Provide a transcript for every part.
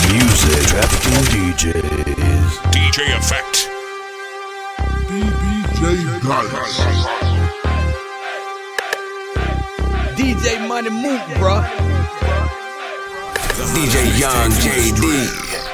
music, trafficking DJs. DJ Effect. DJ Dice. DJ Money Mook, bruh. DJ Young JD.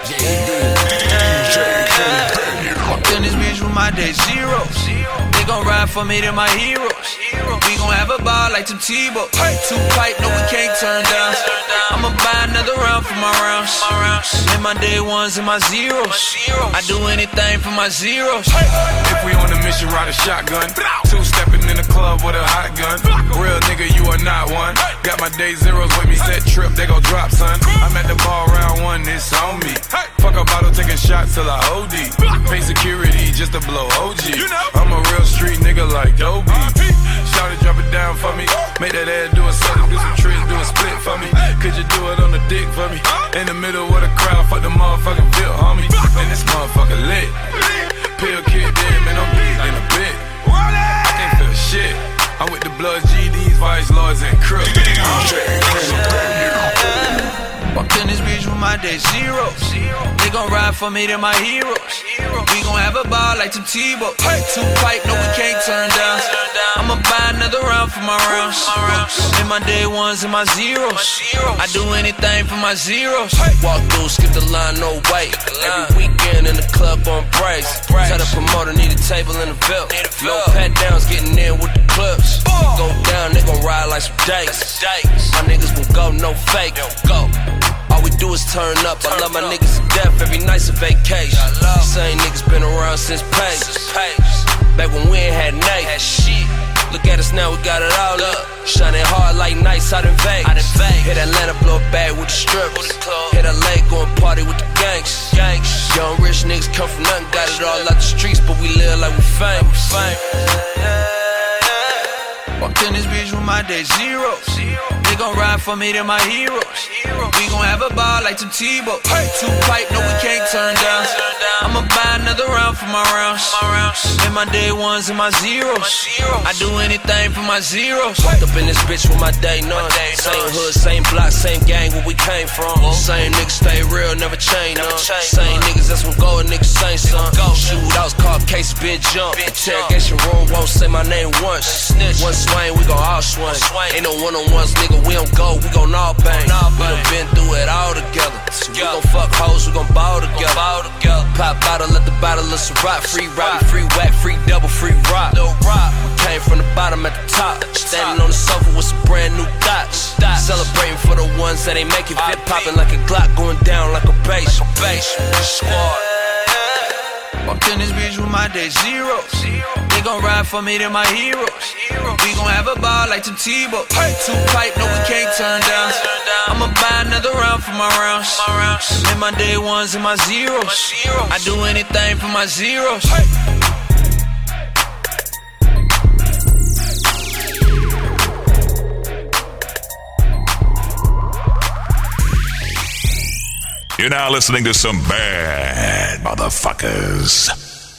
Walked in this bitch with my day zero. They gon' ride for me, they're my heroes. We gon' have a ball like some Tebow. Two pipe, no we can't turn down. I'ma buy another round for my rounds. And my day ones and my zeros. I do anything for my zeros. If we on a mission, ride a shotgun. Two stepping in the club with a hot gun. Real nigga, you are not one. Got my day zeros with me, set trip, they gon' drop, son. I'm at the ball round one, it's on me. Fuck a bottle, taking shots till I OD. Pay security just to blow OG. I'm a real street nigga like Dobie. Shout it, drop it down for me. Make that ass do a something, do some tricks, do a split for me. Could you do it on the dick for me? In the middle of the crowd, fuck the motherfucking bill, homie. And this motherfucker lit. Pill kid dead, man, I'm big in a bit. I can't feel shit. I'm with the blood, GDs, vice lords, and crooks. Walked in this bitch with my day zero. They gon' ride for me, they're my heroes. We gon' have a ball like some Tebow. Two pipe, no we can't turn down. I'ma buy another round for my rounds. And my day ones and my zeros. I do anything for my zeros. Walk through, skip the line, no wait. Every weekend in the club on brace. Tell the promoter, need a table in the belt. No pat downs, getting in with the clips. Go down, they gon' ride like some dates. My niggas will go, no fake. Go. All we do is turn up. I love my niggas to death, every night's a vacation. Same niggas been around since Pace. Back when we ain't had Nate. Look at us now, we got it all up. Shining hard like nights out in Vegas. Hit Atlanta, blow it back with the strippers. Hit LA, going party with the gangs. Young rich niggas come from nothing, got it all out the streets, but we live like we famous. Walked in this bitch with my day zero. They gon' ride for me, they're my heroes. We gon' have a ball like some Tebow. Two pipe, no we can't turn down. I'ma buy another round for my rounds. And my day ones and my zeros. I do anything for my zeros. Walked up in this bitch with my day none. Same hood, same block, same gang where we came from. Same niggas stay real, never change none. Same niggas, that's when gold niggas say son. Shootouts, car cases, been jump. Interrogation room, won't say my name once. One swing, we gon' all swing. Ain't no one-on-ones, nigga, we don't go, we gon' all bang. We done been through it all together. So we gon' fuck hoes, we gon' ball together. Pop bottle, let the bottle of Ciroc. Free Robbie, free whack, free double, free rock. Came from the bottom at the top. Standing on the sofa with some brand new thoughts. Celebrating for the ones that ain't make it. Fit popping like a Glock, going down like a bass. Squad. Walked in this bitch with my day zero. They gon' ride for me, they're my heroes. We gon' have a ball like some Tebow. Two pipe, no we can't turn down. I'ma buy another round for my rounds. And my day ones and my zeros. I do anything for my zeros. You're now listening to some bad motherfuckers.